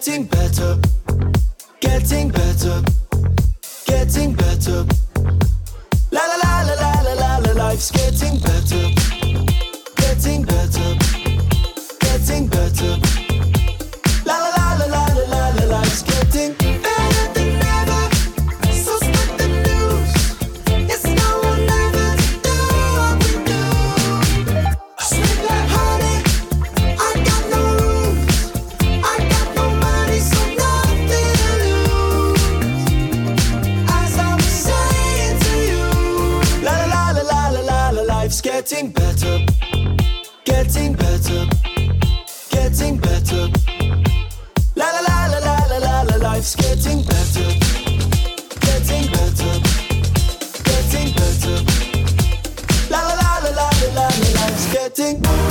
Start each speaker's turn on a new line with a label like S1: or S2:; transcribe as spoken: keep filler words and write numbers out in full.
S1: getting better, getting better, getting better. La la la la la la la la, life's getting better, getting better, getting better. La la la la la la la la, life's getting better than ever. So spread the news. It's no one ever to do what we do. Sweet like honey, I got no rules. I got no money, so nothing to lose. As I'm saying to you, la la la la la la la, life's getting better, getting better, getting better. La la la la la la la la, life's getting better, getting better, getting better. La la la la la la la, life's getting better.